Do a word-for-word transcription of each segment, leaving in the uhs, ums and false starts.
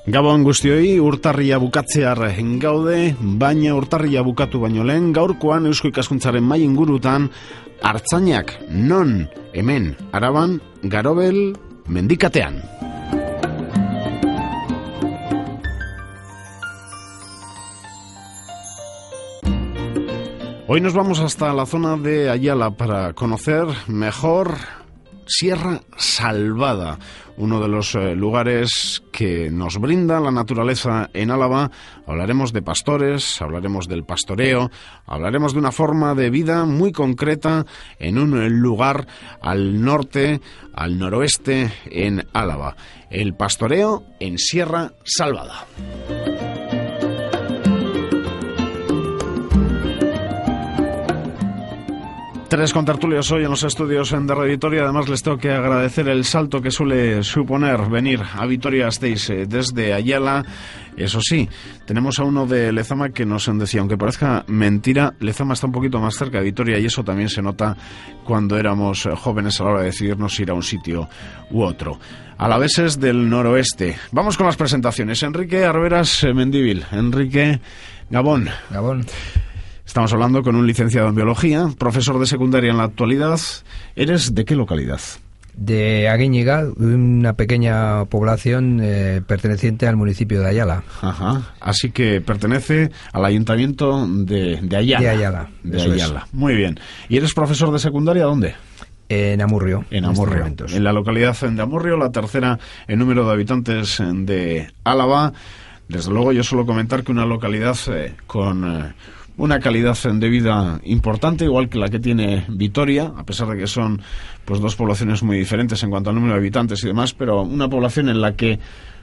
Gabon guztioi, urtarria bukatzear gaude, baina urtarria bukatu baino lehen, gaurkoan Eusko Ikaskuntzaren mai ingurutan, Artzainak, non, hemen, Araban, Garobel, mendikatean. Hoy nos vamos hasta la zona de Ayala para conocer mejor Sierra Salvada, uno de los eh, lugares que nos brinda la naturaleza en Álava. Hablaremos de pastores, hablaremos del pastoreo, hablaremos de una forma de vida muy concreta en un lugar al norte, al noroeste, en Álava. El pastoreo en Sierra Salvada. Tres contertulios hoy en los estudios de Radio Vitoria. Además les tengo que agradecer el salto que suele suponer venir a Vitoria-Gasteiz desde Ayala. Eso sí, tenemos a uno de Lezama que nos decía, aunque parezca mentira, Lezama está un poquito más cerca de Vitoria y eso también se nota cuando éramos jóvenes a la hora de decidirnos ir a un sitio u otro. Alaveses del noroeste. Vamos con las presentaciones. Enrique Arberas Mendíbil. Enrique, Gabón. Gabón. Estamos hablando con un licenciado en biología, profesor de secundaria en la actualidad. ¿Eres de qué localidad? De Aguíñiga, una pequeña población eh, perteneciente al municipio de Ayala. Ajá. Así que pertenece al ayuntamiento de, de Ayala. De Ayala. De Ayala. Es. Muy bien. ¿Y eres profesor de secundaria dónde? En Amurrio. En Amurrio. En, en la localidad de Amurrio, la tercera en número de habitantes de Álava. Desde luego yo suelo comentar que una localidad eh, con... Eh, una calidad de vida importante, igual que la que tiene Vitoria, a pesar de que son pues dos poblaciones muy diferentes en cuanto al número de habitantes y demás, pero una población en la que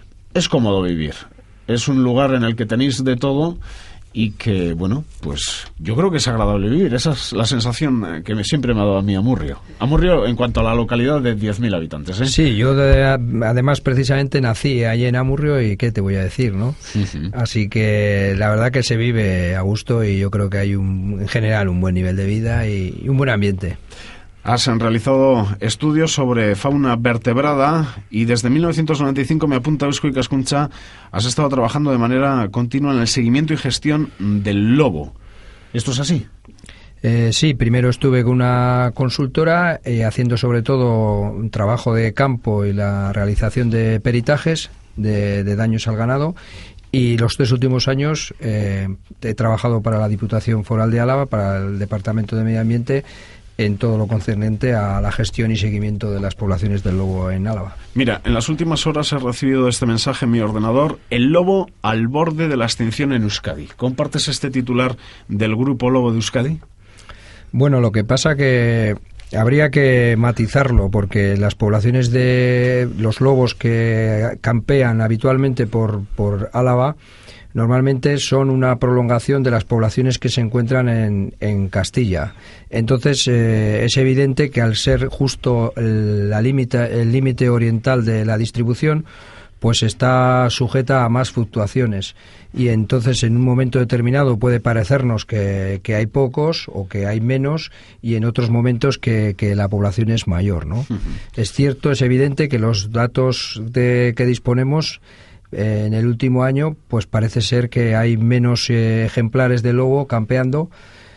es cómodo vivir. Es un lugar en el que tenéis de todo y que, bueno, pues yo creo que es agradable vivir. Esa es la sensación que me, siempre me ha dado a mí Amurrio. Amurrio en cuanto a la localidad de diez mil habitantes, ¿eh? Sí, yo de, además precisamente nací allí en Amurrio y qué te voy a decir, ¿no? Uh-huh. Así que la verdad que se vive a gusto y yo creo que hay un, en general un buen nivel de vida y, y un buen ambiente. Has realizado estudios sobre fauna vertebrada y desde mil novecientos noventa y cinco, me apunta Eusko Ikaskuntza, has estado trabajando de manera continua en el seguimiento y gestión del lobo. ¿Esto es así? Eh, sí, primero estuve con una consultora eh, haciendo sobre todo un trabajo de campo y la realización de peritajes de, de daños al ganado. Y los tres últimos años eh, he trabajado para la Diputación Foral de Álava, para el Departamento de Medio Ambiente, en todo lo concerniente a la gestión y seguimiento de las poblaciones del lobo en Álava. Mira, en las últimas horas he recibido este mensaje en mi ordenador: el lobo al borde de la extinción en Euskadi. ¿Compartes este titular del Grupo Lobo de Euskadi? Bueno, lo que pasa que habría que matizarlo, porque las poblaciones de los lobos que campean habitualmente por, por Álava normalmente son una prolongación de las poblaciones que se encuentran en, en Castilla. Entonces eh, es evidente que al ser justo el límite el límite oriental de la distribución, pues está sujeta a más fluctuaciones. Y entonces en un momento determinado puede parecernos que, que hay pocos o que hay menos, y en otros momentos que, que la población es mayor, ¿no? Uh-huh. Es cierto, es evidente que los datos de que disponemos Eh, en el último año, pues parece ser que hay menos eh, ejemplares de lobo campeando,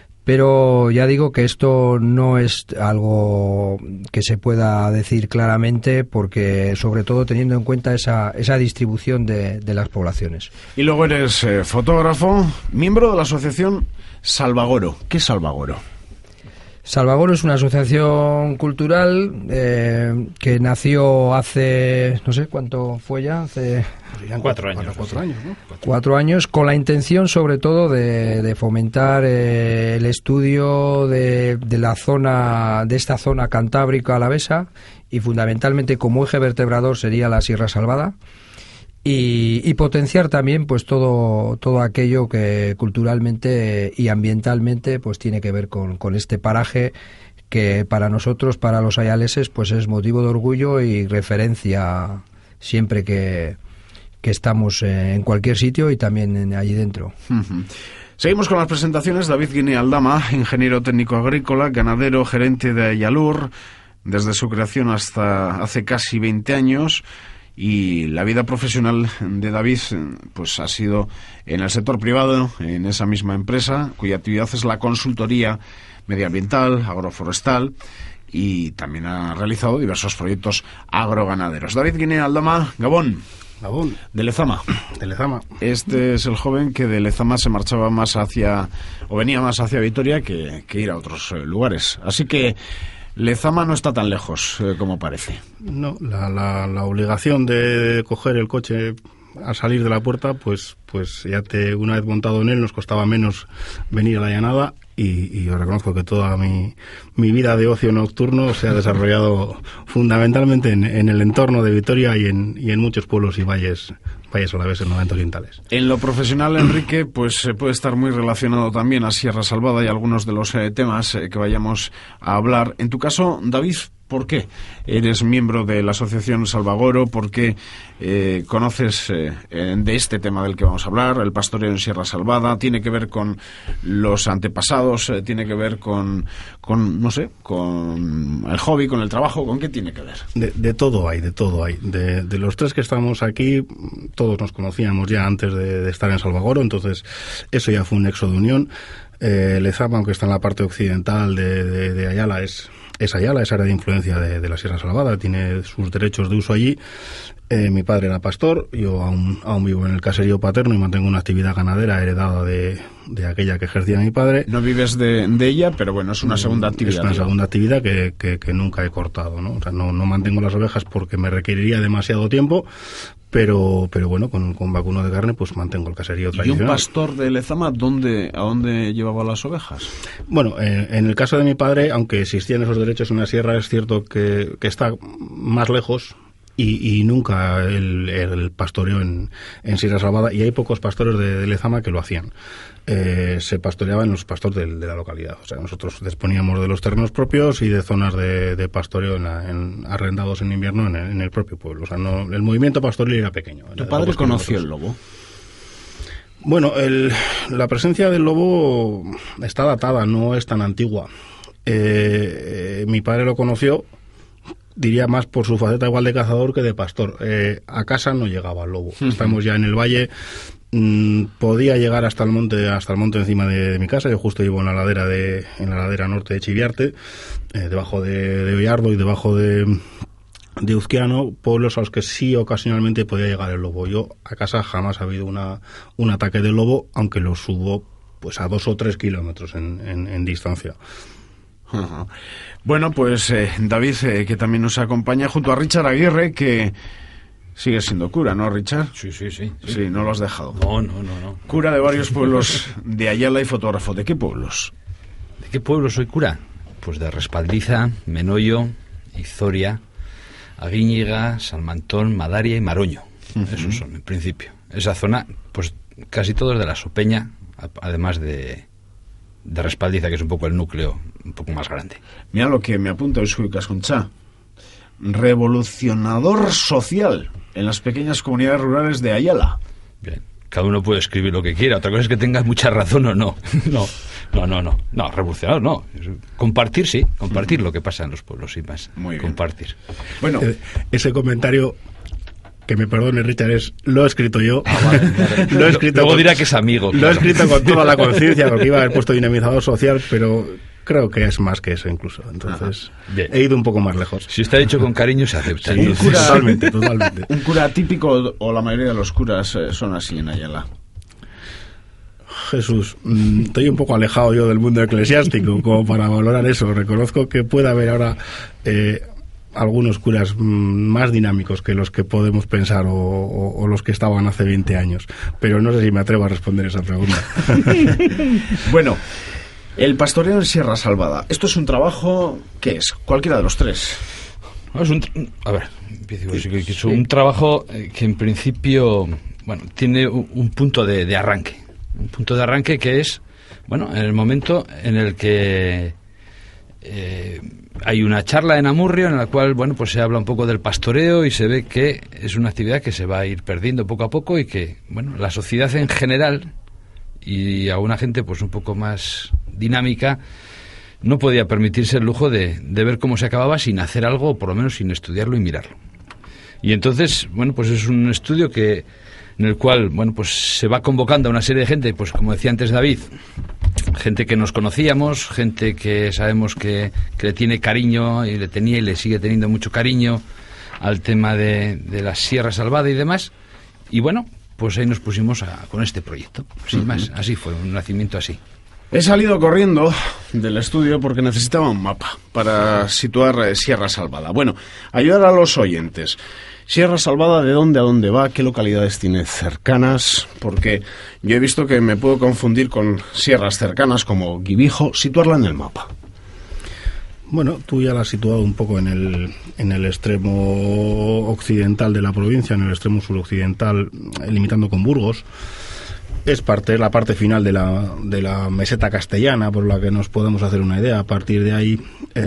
pero ya digo que esto no es algo que se pueda decir claramente, porque sobre todo teniendo en cuenta esa, esa distribución de, de las poblaciones. Y luego eres eh, fotógrafo, miembro de la asociación Salvagoro. ¿Qué es Salvagoro? Salvagoro es una asociación cultural eh, que nació hace, no sé cuánto fue ya, hace cuatro años, cuatro años, ¿no? Cuatro, cuatro años, con la intención sobre todo de, de fomentar eh, el estudio de, de la zona, de esta zona cantábrica alavesa, y fundamentalmente como eje vertebrador sería la Sierra Salvada. Y, y potenciar también pues todo todo aquello que culturalmente y ambientalmente pues tiene que ver con, con este paraje, que para nosotros, para los ayaleses, pues es motivo de orgullo y referencia siempre que, que estamos en cualquier sitio y también en, allí dentro. Uh-huh. Seguimos con las presentaciones. David Guinea Aldama, ingeniero técnico agrícola, ganadero, gerente de Ayalur, desde su creación hasta hace casi veinte años. y la vida profesional de David pues ha sido en el sector privado, en esa misma empresa, cuya actividad es la consultoría medioambiental, agroforestal, y también ha realizado diversos proyectos agroganaderos. David Guinea Aldama, Gabón. Gabón. De Lezama. De Lezama. Este es el joven que de Lezama se marchaba más hacia, o venía más hacia Vitoria que, que ir a otros eh, lugares. Así que Lezama no está tan lejos eh, como parece. No, la, la, la obligación de coger el coche al salir de la puerta, pues, pues ya te, una vez montado en él, nos costaba menos venir a la llanada. Y, y yo reconozco que toda mi, mi vida de ocio nocturno se ha desarrollado fundamentalmente en, en el entorno de Vitoria y en, y en muchos pueblos y valles, valles alaveses noventa orientales. En lo profesional, Enrique, pues se puede estar muy relacionado también a Sierra Salvada y algunos de los eh, temas eh, que vayamos a hablar. En tu caso, David, ¿por qué eres miembro de la Asociación Salvagoro? ¿Por qué eh, conoces eh, de este tema del que vamos a hablar, el pastoreo en Sierra Salvada? ¿Tiene que ver con los antepasados? Eh, ¿Tiene que ver con, con, no sé, con el hobby, con el trabajo? ¿Con qué tiene que ver? De, de todo hay, de todo hay. De, de los tres que estamos aquí, todos nos conocíamos ya antes de, de estar en Salvagoro, entonces eso ya fue un nexo de unión. Eh, Lezama, aunque está en la parte occidental de, de, de Ayala, es... Es Ayala, es área de influencia de, de la Sierra Salvada, tiene sus derechos de uso allí. Eh, mi padre era pastor, yo aún, aún vivo en el caserío paterno y mantengo una actividad ganadera heredada de, de aquella que ejercía mi padre. No vives de, de ella, pero bueno, es una segunda actividad. Es una digamos. segunda actividad que, que, que nunca he cortado, ¿no? O sea, no, no mantengo las ovejas porque me requeriría demasiado tiempo, pero pero bueno, con, con vacuno de carne pues mantengo el caserío tradicional. ¿Y un pastor de Lezama dónde, a dónde llevaba las ovejas? Bueno, en, en el caso de mi padre, aunque existían esos derechos en la sierra, es cierto que, que está más lejos y, y nunca el, el pastoreo en, en Sierra Salvada, y hay pocos pastores de, de Lezama que lo hacían. Eh, se pastoreaba en los pastores de, de la localidad. O sea, nosotros disponíamos de los terrenos propios y de zonas de, de pastoreo en la, en, arrendados en invierno en el, en el propio pueblo. O sea, no, el movimiento pastoril era pequeño. ¿Tu padre conoció el lobo? Bueno, el, la presencia del lobo está datada, no es tan antigua. Eh, eh, mi padre lo conoció, diría más por su faceta igual de cazador que de pastor. Eh, a casa no llegaba el lobo. Uh-huh. Estamos ya en el valle. Mm, podía llegar hasta el monte, hasta el monte encima de, de mi casa. Yo justo vivo en la ladera de, en la ladera norte de Chiviarte, eh, debajo de, de Ollardo y debajo de, de Uzquiano, pueblos a los que sí ocasionalmente podía llegar el lobo. Yo a casa jamás ha habido una, un ataque de lobo, aunque lo subo pues a dos o tres kilómetros en, en, en distancia. Uh-huh. Bueno, pues eh, David, eh, que también nos acompaña, junto a Richard Aguirre, que sigue siendo cura, ¿no, Richard? Sí, sí, sí. Sí, sí, no lo has dejado. No, no, no, no. Cura de varios pueblos de Ayala y fotógrafo. ¿De qué pueblos? ¿De qué pueblo soy cura? Pues de Respaldiza, Menoyo, Izoria, Aguíñiga, Salmantón, Madaria y Maroño. Uh-huh. Esos son, en principio. Esa zona, pues casi todos de la Sopeña, además de, de Respaldiza, que es un poco el núcleo un poco más grande. Mira lo que me apunta Euskadi Casconcha. Revolucionador social en las pequeñas comunidades rurales de Ayala. Bien, cada uno puede escribir lo que quiera. Otra cosa es que tengas mucha razón o no. No, no, no, no. No, revolucionador no. Compartir, sí. Compartir mm. lo que pasa en los pueblos, sí, más. Muy bien. Compartir. Bueno, eh, ese comentario, que me perdone Richard, es lo he escrito yo. Ah, vale, vale. Lo he escrito Luego con, dirá que es amigo. Claro. Lo he escrito con toda la conciencia, porque iba a haber puesto dinamizador social, pero creo que es más que eso incluso. Entonces, he ido un poco más lejos. Si está hecho con cariño, se acepta. Sí, un cura, totalmente, totalmente. Un cura típico, o la mayoría de los curas eh, son así en Ayala. Jesús, mmm, estoy un poco alejado yo del mundo eclesiástico como para valorar eso. Reconozco que puede haber ahora eh, algunos curas mmm, más dinámicos que los que podemos pensar o, o, o los que estaban hace veinte años, pero no sé si me atrevo a responder esa pregunta. Bueno, el pastoreo en Sierra Salvada, ¿esto es un trabajo? ¿Qué es? Cualquiera de los tres. No, es un, a ver, es un trabajo que en principio, bueno, tiene un punto de, de arranque. Un punto de arranque que es, bueno, en el momento en el que eh, hay una charla en Amurrio en la cual, bueno, pues se habla un poco del pastoreo y se ve que es una actividad que se va a ir perdiendo poco a poco y que, bueno, la sociedad en general y a una gente pues un poco más dinámica no podía permitirse el lujo de, de ver cómo se acababa sin hacer algo, o por lo menos sin estudiarlo y mirarlo. Y entonces, bueno, pues es un estudio que en el cual, bueno, pues se va convocando a una serie de gente, pues como decía antes David, gente que nos conocíamos, gente que sabemos que, que le tiene cariño y le tenía y le sigue teniendo mucho cariño al tema de, de la Sierra Salvada y demás. Y bueno, pues ahí nos pusimos a, con este proyecto, sin más, así fue, un nacimiento así. He salido corriendo del estudio porque necesitaba un mapa para situar eh, Sierra Salvada. Bueno, ayudar a los oyentes. Sierra Salvada, ¿de dónde a dónde va? ¿Qué localidades tiene cercanas? Porque yo he visto que me puedo confundir con sierras cercanas como Guibijo. Situarla en el mapa. Bueno, tú ya la has situado un poco en el, en el extremo occidental de la provincia, en el extremo suroccidental, limitando con Burgos. Es parte, la parte final de la, de la meseta castellana, por la que nos podemos hacer una idea. A partir de ahí,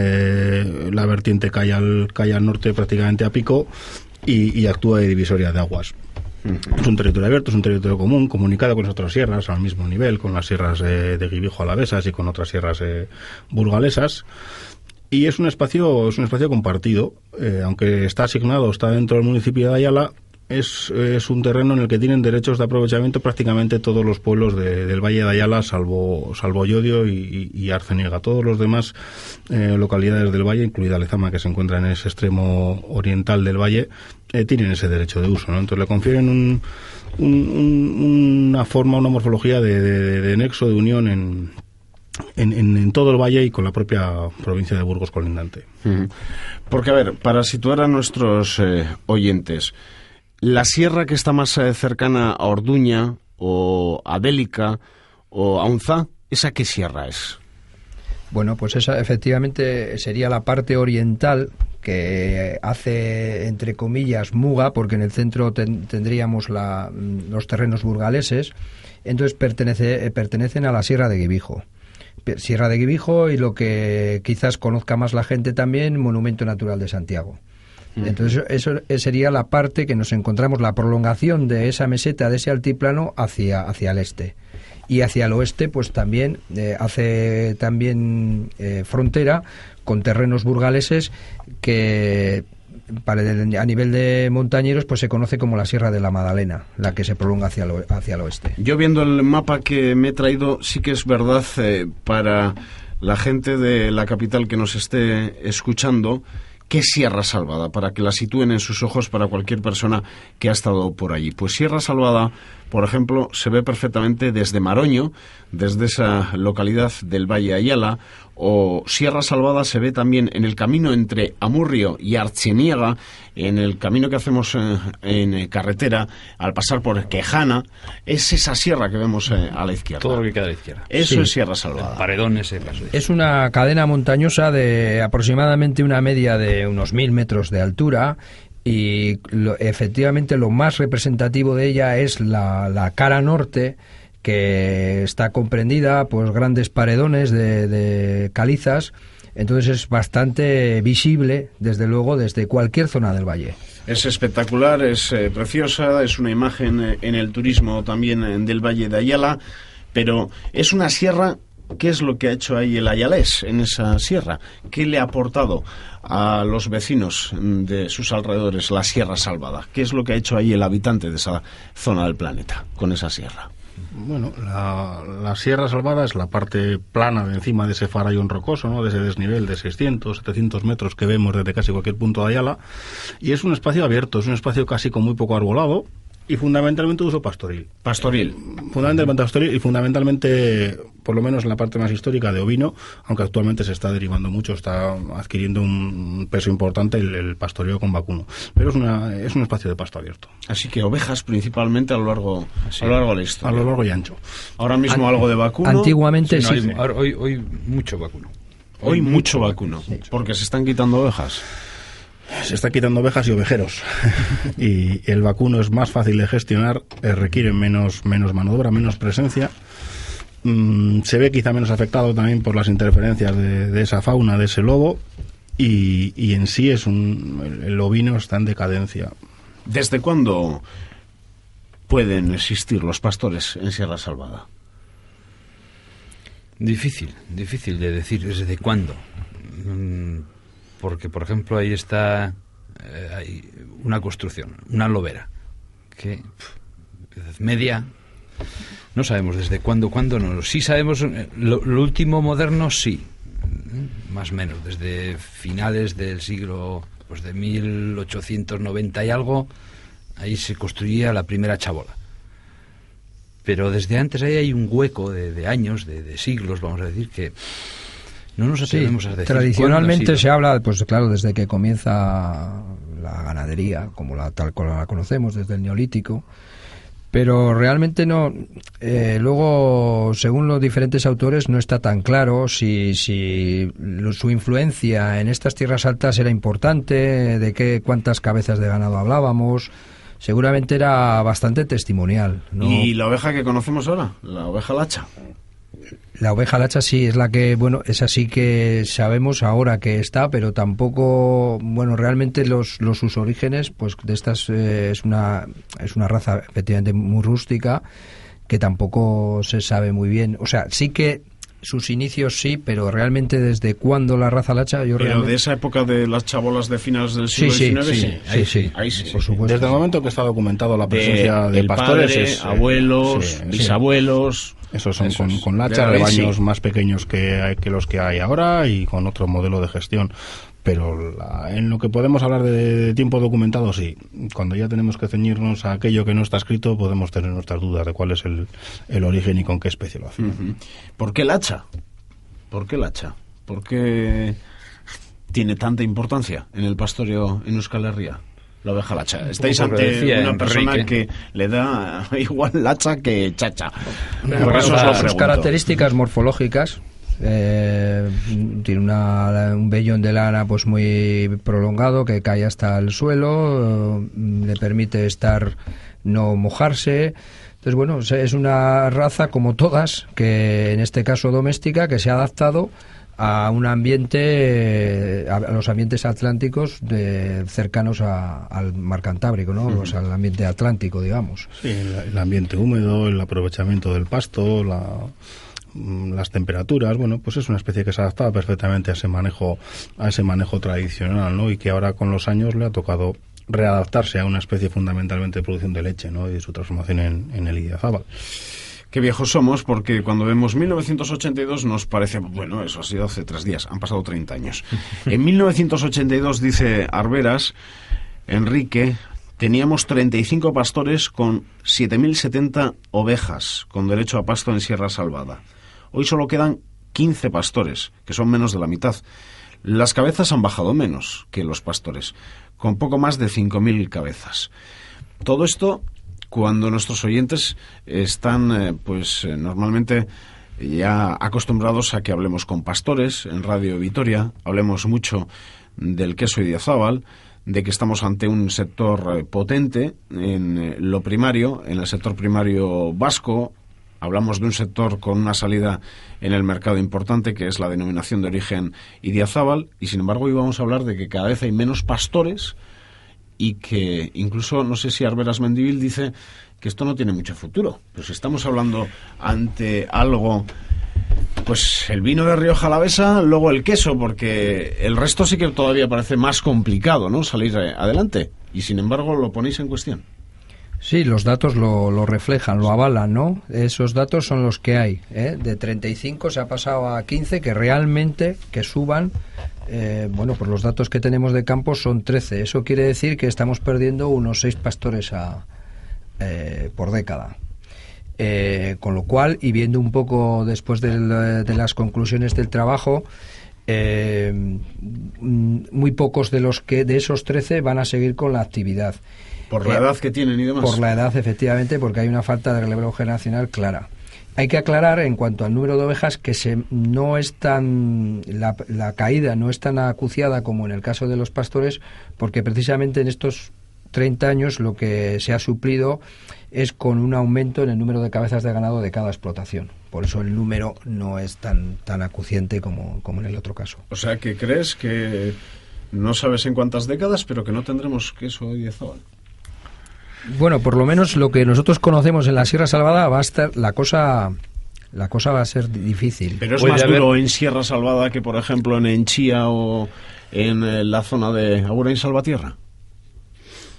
eh, la vertiente cae al, cae al norte prácticamente a pico y, y actúa de divisoria de aguas. Uh-huh. Es un territorio abierto, es un territorio común, comunicado con las otras sierras al mismo nivel, con las sierras eh, de Guibijo alavesas y con otras sierras eh, burgalesas. Y es un espacio, es un espacio compartido, eh, aunque está asignado, está dentro del municipio de Ayala. Es, es un terreno en el que tienen derechos de aprovechamiento prácticamente todos los pueblos de, del Valle de Ayala, salvo, salvo Llodio y, y, y Arceniega. Todos los demás eh, localidades del valle, incluida Lezama, que se encuentra en ese extremo oriental del valle, eh, tienen ese derecho de uso, ¿no? Entonces le confieren un, un, un, una forma, una morfología de, de, de nexo, de unión en, en, en, en todo el valle y con la propia provincia de Burgos colindante. Uh-huh. Porque, a ver, para situar a nuestros eh, oyentes, la sierra que está más eh, cercana a Orduña o a Bélica o a Unzá, ¿esa qué sierra es? Bueno, pues esa efectivamente sería la parte oriental que hace, entre comillas, muga, porque en el centro ten, tendríamos la, los terrenos burgaleses, entonces pertenece, pertenecen a la Sierra de Guibijo. Sierra de Guibijo y lo que quizás conozca más la gente también, Monumento Natural de Santiago. Entonces eso sería la parte que nos encontramos, la prolongación de esa meseta, de ese altiplano hacia, hacia el este. Y hacia el oeste pues también eh, hace también eh, frontera con terrenos burgaleses que para, a nivel de montañeros pues se conoce como la Sierra de la Magdalena, la que se prolonga hacia el, hacia el oeste. Yo viendo el mapa que me he traído, sí que es verdad eh, para la gente de la capital que nos esté escuchando, ¿qué es Sierra Salvada? Para que la sitúen en sus ojos para cualquier persona que ha estado por allí. Pues Sierra Salvada, por ejemplo, se ve perfectamente desde Maroño, desde esa localidad del Valle Ayala, o Sierra Salvada se ve también en el camino entre Amurrio y Arceniega, en el camino que hacemos eh, en carretera, al pasar por Quejana. Es esa sierra que vemos eh, a la izquierda. Todo lo que queda a la izquierda. Eso sí. Es Sierra Salvada. El paredón ese paso. Es una cadena montañosa de aproximadamente una media de unos mil metros de altura. Y lo, efectivamente lo más representativo de ella es la, la cara norte, que está comprendida por grandes paredones de, de calizas, entonces es bastante visible, desde luego, desde cualquier zona del valle. Es espectacular, es eh, preciosa, es una imagen eh, en el turismo también eh, del Valle de Ayala, pero es una sierra. ¿Qué es lo que ha hecho ahí el ayalés en esa sierra? ¿Qué le ha aportado a los vecinos de sus alrededores la Sierra Salvada? ¿Qué es lo que ha hecho ahí el habitante de esa zona del planeta con esa sierra? Bueno, la, la Sierra Salvada es la parte plana de encima de ese farallón rocoso, ¿no? De ese desnivel de seiscientos, setecientos metros que vemos desde casi cualquier punto de Ayala, y es un espacio abierto, es un espacio casi con muy poco arbolado y fundamentalmente de uso pastoril. Pastoril. Fundamentalmente pastoril y fundamentalmente, por lo menos en la parte más histórica, de ovino, aunque actualmente se está derivando mucho, está adquiriendo un peso importante el, el pastoreo con vacuno. Pero es una es un espacio de pasto abierto. Así que ovejas principalmente a lo largo, sí, a lo largo de la historia. A lo largo y ancho. Ahora mismo An- algo de vacuno. Antiguamente sí. No, sí. hay, ahora, hoy, hoy mucho vacuno. Hoy, hoy mucho vacuno, vacuno sí. Porque se están quitando ovejas. Se está quitando ovejas y ovejeros. Y el vacuno es más fácil de gestionar, eh, requiere menos, menos mano de obra, menos presencia. Mm, se ve quizá menos afectado también por las interferencias de, de esa fauna, de ese lobo. Y, y en sí es un, el, el ovino está en decadencia. ¿Desde cuándo pueden existir los pastores en Sierra Salvada? Difícil, difícil de decir desde cuándo. Mm, porque, por ejemplo, ahí está eh, hay una construcción, una lobera, que pff, media, no sabemos desde cuándo, cuándo no. Sí sabemos, lo, lo último moderno sí, más o menos, desde finales del siglo, pues de mil ochocientos noventa y algo, ahí se construía la primera chabola. Pero desde antes ahí hay un hueco de, de años, de, de siglos, vamos a decir, que no nos atrevemos sí, a decir. Tradicionalmente se habla, pues claro, desde que comienza la ganadería, como la tal como la conocemos, desde el Neolítico. Pero realmente no. Eh, luego, según los diferentes autores, no está tan claro si, si lo, su influencia en estas tierras altas era importante, de qué cuántas cabezas de ganado hablábamos. Seguramente era bastante testimonial, ¿no? ¿Y la oveja que conocemos ahora? ¿La oveja lacha? La oveja lacha sí, es la que, bueno, esa sí que sabemos ahora que está, pero tampoco, bueno, realmente los, los sus orígenes, pues de estas eh, es una es una raza efectivamente muy rústica que tampoco se sabe muy bien. O sea, sí que sus inicios sí, pero realmente desde cuándo la raza lacha, yo Pero realmente... de esa época de las chabolas de finales del siglo sí, diecinueve, sí, sí, sí, ahí sí, sí, ahí sí, por supuesto. Desde el momento que está documentado la presencia de, de pastores, padre, es, eh, abuelos, sí, bisabuelos... Esos son Eso con, es. con lacha, De ahí rebaños sí. más pequeños que, hay, que los que hay ahora y con otro modelo de gestión. Pero la, en lo que podemos hablar de, de tiempo documentado, sí. Cuando ya tenemos que ceñirnos a aquello que no está escrito, podemos tener nuestras dudas de cuál es el, el origen y con qué especie lo hace. Uh-huh. ¿Por qué lacha? ¿Por qué lacha? ¿Por qué tiene tanta importancia en el pastoreo en Euskal Herria? La oveja lacha. Estáis ante una persona que le da igual lacha que chacha. Bueno, Por eso os lo sus pregunto. características morfológicas, eh, tiene una, un vellón de lana pues muy prolongado que cae hasta el suelo, eh, le permite estar, no mojarse. Entonces, bueno, es una raza como todas, que en este caso doméstica, que se ha adaptado a un ambiente, a los ambientes atlánticos de, cercanos a, al mar Cantábrico, ¿no? O sea, al ambiente atlántico, digamos. Sí, el, el ambiente húmedo, el aprovechamiento del pasto, la, las temperaturas, bueno, pues es una especie que se adaptaba perfectamente a ese manejo, a ese manejo tradicional, ¿no? Y que ahora con los años le ha tocado readaptarse a una especie fundamentalmente de producción de leche, ¿no? Y su transformación en, en el idiazábal. Qué viejos somos, porque cuando vemos mil novecientos ochenta y dos nos parece, bueno, eso ha sido hace tres días, han pasado treinta años. En mil novecientos ochenta y dos, dice Arberas, Enrique, teníamos treinta y cinco pastores con siete mil setenta ovejas con derecho a pasto en Sierra Salvada. Hoy solo quedan quince pastores, que son menos de la mitad. Las cabezas han bajado menos que los pastores, con poco más de cinco mil cabezas. Todo esto cuando nuestros oyentes están, eh, pues, eh, normalmente ya acostumbrados a que hablemos con pastores en Radio Vitoria, hablemos mucho del queso idiazábal, de que estamos ante un sector eh, potente en eh, lo primario, en el sector primario vasco. Hablamos de un sector con una salida en el mercado importante, que es la denominación de origen idiazábal, y sin embargo hoy vamos a hablar de que cada vez hay menos pastores y que incluso, no sé si Arberas Mendivil dice que esto no tiene mucho futuro. Pues estamos hablando ante algo, pues el vino de Rioja Alavesa, luego el queso, porque el resto sí que todavía parece más complicado, ¿no?, salir adelante, y sin embargo lo ponéis en cuestión. Sí, los datos lo, lo reflejan, lo avalan, ¿no? Esos datos son los que hay, ¿eh? De treinta y cinco se ha pasado a quince, que realmente que suban, eh, bueno, pues los datos que tenemos de campo son trece. Eso quiere decir que estamos perdiendo unos seis pastores a, eh, por década. Eh, con lo cual, y viendo un poco después de, de las conclusiones del trabajo, eh, muy pocos de los que de esos trece van a seguir con la actividad. Por la eh, edad que tienen y demás. Por la edad, efectivamente, porque hay una falta de relevo generacional clara. Hay que aclarar en cuanto al número de ovejas que se, no es tan, la, la caída no es tan acuciada como en el caso de los pastores, porque precisamente en estos treinta años lo que se ha suplido es con un aumento en el número de cabezas de ganado de cada explotación. Por eso el número no es tan, tan acuciante como, como en el otro caso. O sea, que crees que no sabes en cuántas décadas, pero que no tendremos queso idiazábal. Bueno, por lo menos lo que nosotros conocemos en la Sierra Salvada va a estar la cosa, la cosa va a ser difícil. Pero es Puede más haber... duro en Sierra Salvada que, por ejemplo, en Enchía o en la zona de Agurain Salvatierra.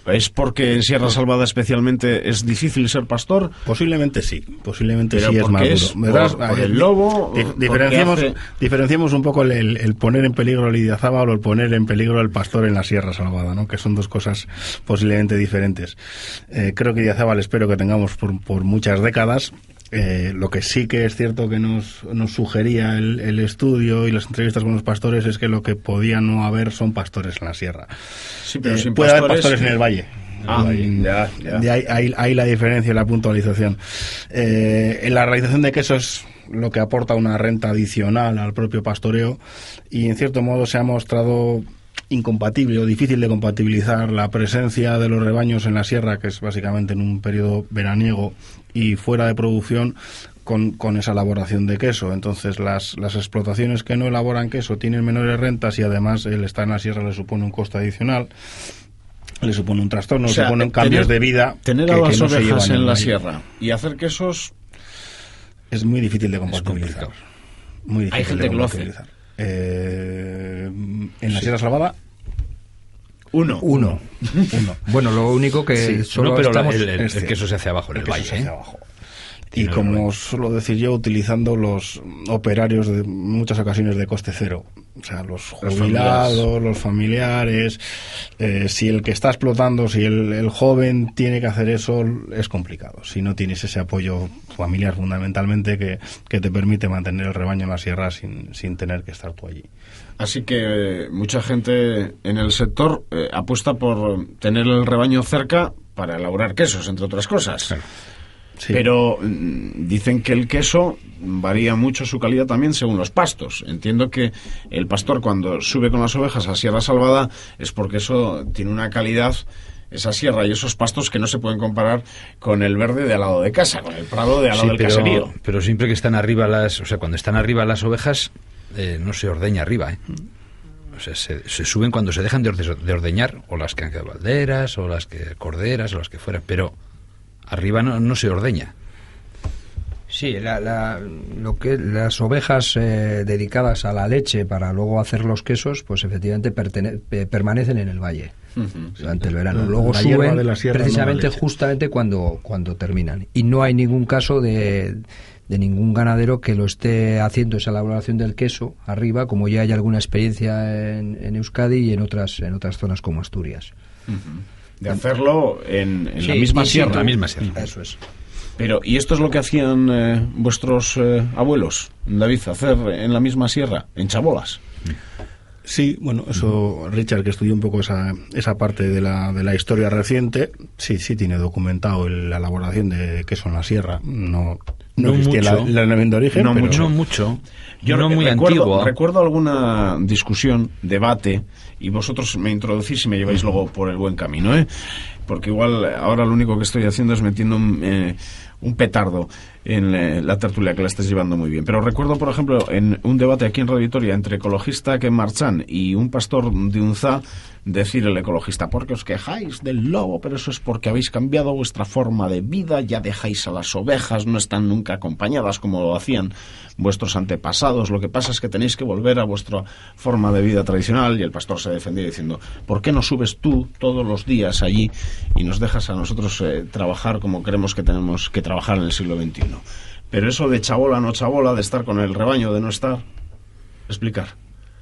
¿Es porque en Sierra Salvada especialmente es difícil ser pastor? Posiblemente sí, posiblemente Pero sí es más es duro. por, por el lobo. Dif- diferenciemos, hace... diferenciemos un poco el, el, el poner en peligro el Idiazábal o el poner en peligro el pastor en la Sierra Salvada, ¿no? Que son dos cosas posiblemente diferentes. Eh, creo que Idiazábal espero que tengamos por, por muchas décadas. Eh, lo que sí que es cierto que nos, nos sugería el, el estudio y las entrevistas con los pastores es que lo que podía no haber son pastores en la sierra. Sí, pero eh, sin puede pastores... haber pastores en el valle. Ah, ya, ya. De ahí, ahí, ahí la diferencia y la puntualización. Eh, en la realización de quesos, lo que aporta una renta adicional al propio pastoreo, y en cierto modo se ha mostrado incompatible o difícil de compatibilizar la presencia de los rebaños en la sierra, que es básicamente en un periodo veraniego y fuera de producción, con, con esa elaboración de queso. Entonces las, las explotaciones que no elaboran queso tienen menores rentas, y además el estar en la sierra le supone un coste adicional, le supone un trastorno, O sea, le suponen tener, cambios de vida. Tener que, a las que no se ovejas llevan en la ahí. sierra y hacer quesos... Es muy difícil de compatibilizar. Muy difícil Hay gente de que lo hace. compatibilizar. Eh, en la Sí. Sierra Salvada, Uno. Uno. uno. Bueno, lo único que Sí, solo no, pero la- estamos... el, el- es el queso se hace abajo en el, El queso valle. se ¿eh? hace abajo. Y Tiene como el valle. suelo decir yo, utilizando los operarios de muchas ocasiones de coste cero. O sea, los jubilados, los familiares. Eh, si el que está explotando, si el, el joven tiene que hacer eso, es complicado. Si no tienes ese apoyo familiar fundamentalmente que, que te permite mantener el rebaño en la sierra sin, sin tener que estar tú allí. Así que eh, mucha gente en el sector eh, apuesta por tener el rebaño cerca para elaborar quesos, entre otras cosas. Claro. Sí. Pero mm, dicen que el queso varía mucho su calidad también según los pastos. Entiendo que el pastor, cuando sube con las ovejas a Sierra Salvada, es porque eso tiene una calidad, esa sierra y esos pastos, que no se pueden comparar con el verde de al lado de casa, con el prado de al lado Sí, del pero, caserío. pero siempre que están arriba las, o sea, cuando están arriba las ovejas, eh, no se ordeña arriba, ¿eh? O sea, se, se suben cuando se dejan de, orde- de ordeñar, o las que han quedado balderas, o las que corderas, o las que fueran, pero arriba no, no se ordeña. Sí, la, la- lo que las ovejas eh, dedicadas a la leche para luego hacer los quesos, pues efectivamente pertene- pe- permanecen en el valle Ujú. durante el verano. La- Luego la hierba suben de la sierra, no la precisamente leche. justamente cuando, cuando terminan. Y no hay ningún caso de, de ningún ganadero que lo esté haciendo esa elaboración del queso arriba, como ya hay alguna experiencia en, en Euskadi y en otras, en otras zonas como Asturias. De hacerlo en, en la Sí, misma in situ. sierra. La misma sierra. Eso es. Pero, ¿y esto es lo que hacían eh, vuestros eh, abuelos, David, hacer en la misma sierra, en chabolas? Sí, bueno, eso Richard, que estudió un poco esa, esa parte de la, de la historia reciente, sí, sí tiene documentado el- la elaboración de queso en la sierra. No, no, No existía la, mucho. la denominación de origen, No pero mucho. No mucho, Yo no re- muy recuerdo, antiguo. recuerdo alguna discusión, debate, y vosotros me introducís y me lleváis luego por el buen camino, ¿eh? Porque igual ahora lo único que estoy haciendo es metiendo un, eh, un petardo en eh, la tertulia, que la estés llevando muy bien. Pero recuerdo, por ejemplo, en un debate aquí en Radio Vitoria entre ecologista Ken Marchán y un pastor de Unzá, decir el ecologista: porque os quejáis del lobo, pero eso es porque habéis cambiado vuestra forma de vida, ya dejáis a las ovejas, no están nunca acompañadas como lo hacían vuestros antepasados, lo que pasa es que tenéis que volver a vuestra forma de vida tradicional. Y el pastor se defendía diciendo: ¿por qué no subes tú todos los días allí y nos dejas a nosotros eh, trabajar como creemos que tenemos que trabajar en el siglo veintiuno? Pero eso de chabola no chabola, de estar con el rebaño, de no estar, explicar.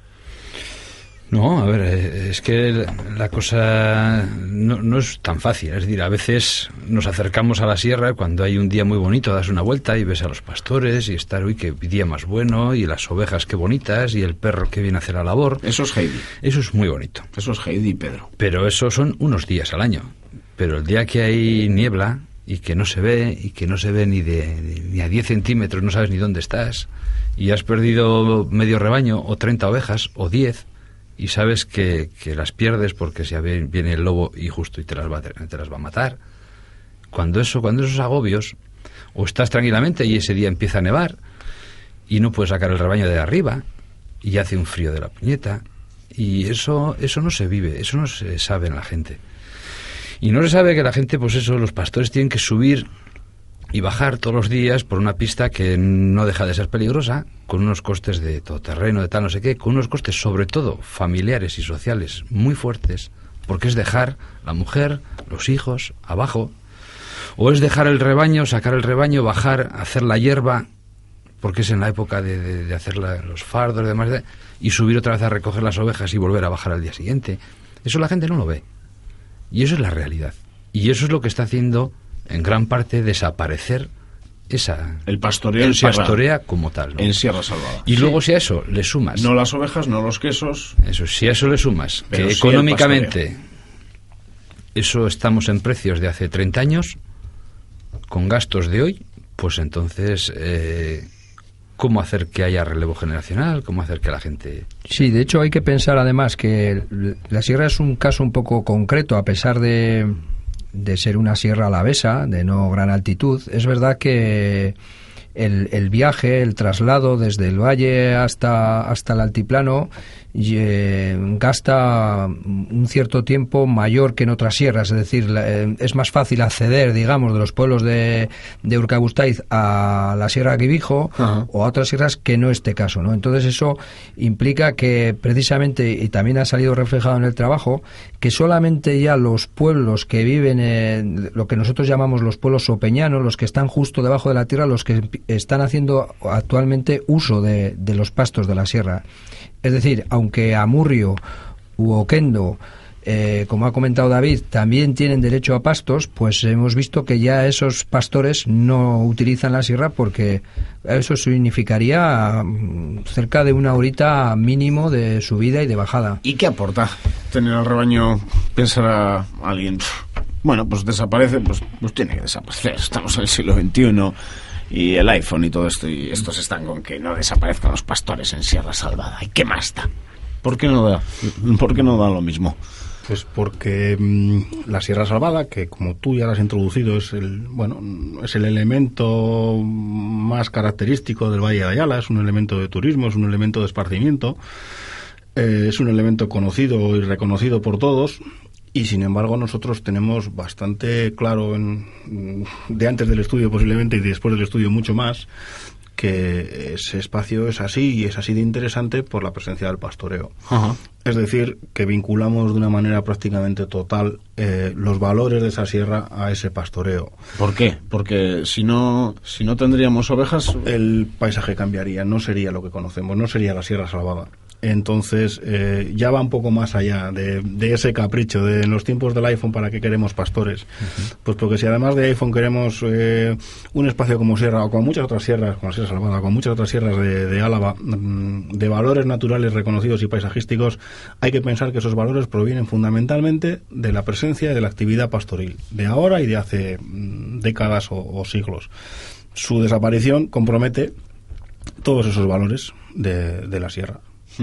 No, a ver, eh, es que la cosa no, no es tan fácil. Es decir, a veces nos acercamos a la sierra cuando hay un día muy bonito, das una vuelta y ves a los pastores y estar, uy, qué día más bueno, y las ovejas qué bonitas, y el perro que viene a hacer la labor. Eso es Heidi. Eso es muy bonito. Eso es Heidi y Pedro. Pero eso son unos días al año. Pero el día que hay niebla y que no se ve, y que no se ve ni, de, ni a diez centímetros, no sabes ni dónde estás, y has perdido medio rebaño, o treinta ovejas, o diez, y sabes que, que las pierdes porque si viene el lobo y justo y te las va, te las va a matar. Cuando eso, cuando esos agobios, o estás tranquilamente y ese día empieza a nevar y no puedes sacar el rebaño de arriba y hace un frío de la puñeta, y eso, eso no se vive, eso no se sabe en la gente. Y no se sabe que la gente, pues eso, los pastores tienen que subir y bajar todos los días por una pista que no deja de ser peligrosa, con unos costes de todoterreno, de tal no sé qué, con unos costes sobre todo familiares y sociales muy fuertes, porque es dejar la mujer, los hijos, abajo, o es dejar el rebaño, sacar el rebaño, bajar, hacer la hierba, porque es en la época de, de, de hacer la, los fardos y demás, de, y subir otra vez a recoger las ovejas y volver a bajar al día siguiente. Eso la gente no lo ve. Y eso es la realidad. Y eso es lo que está haciendo, en gran parte, desaparecer esa... El pastoreo el en Sierra. pastorea como tal, ¿no? En Sierra Salvada. Y Sí. luego si a eso le sumas... No las ovejas, no los quesos. Eso, si a eso le sumas Pero que sí el económicamente eso estamos en precios de hace treinta años, con gastos de hoy, pues entonces... Eh, ¿Cómo hacer que haya relevo generacional? ¿Cómo hacer que la gente...? Sí, de hecho hay que pensar además que la sierra es un caso un poco concreto, a pesar de, de ser una sierra alavesa, de no gran altitud. Es verdad que el, el viaje, el traslado desde el valle hasta, hasta el altiplano eh, gasta un cierto tiempo mayor que en otras sierras, es decir, la, eh, es más fácil acceder, digamos, de los pueblos de, de Urkabustaiz a la Sierra Quibijo o a otras sierras que no este caso, ¿no? Entonces eso implica que precisamente, y también ha salido reflejado en el trabajo, que solamente ya los pueblos que viven en lo que nosotros llamamos los pueblos sopeñanos, los que están justo debajo de la tierra, los que están haciendo actualmente uso de, de los pastos de la sierra. Es decir, aunque Amurrio u Oquendo, eh, como ha comentado David, también tienen derecho a pastos, pues hemos visto que ya esos pastores no utilizan la sierra porque eso significaría cerca de una horita mínimo de subida y de bajada. ¿Y qué aporta tener el rebaño? Pensará alguien, bueno, pues desaparece, pues, pues tiene que desaparecer. Estamos en el siglo veintiuno y el iPhone y todo esto, y estos están con que no desaparezcan los pastores en Sierra Salvada. ¿Y qué más da? ¿Por qué no da? ¿Por qué no da lo mismo? Pues porque mmm, la Sierra Salvada, que como tú ya lo has introducido, es el bueno es el elemento más característico del Valle de Ayala, es un elemento de turismo, es un elemento de esparcimiento, eh, es un elemento conocido y reconocido por todos. Y sin embargo nosotros tenemos bastante claro, en, de antes del estudio posiblemente y después del estudio mucho más, que ese espacio es así y es así de interesante por la presencia del pastoreo. Ajá. Es decir, que vinculamos de una manera prácticamente total eh, los valores de esa sierra a ese pastoreo. ¿Por qué? Porque si no, si no tendríamos ovejas... El paisaje cambiaría, no sería lo que conocemos, no sería la Sierra Salvada. Entonces, eh, ya va un poco más allá de, de ese capricho de en los tiempos del iPhone, ¿para qué queremos pastores? Uh-huh. Pues porque si además de iPhone queremos eh, un espacio como Sierra, o con muchas otras sierras, como la Sierra Salvada, con muchas otras sierras de, de Álava, de valores naturales reconocidos y paisajísticos, hay que pensar que esos valores provienen fundamentalmente de la presencia y de la actividad pastoril, de ahora y de hace mm, décadas o, o siglos. Su desaparición compromete todos esos valores de, de la sierra.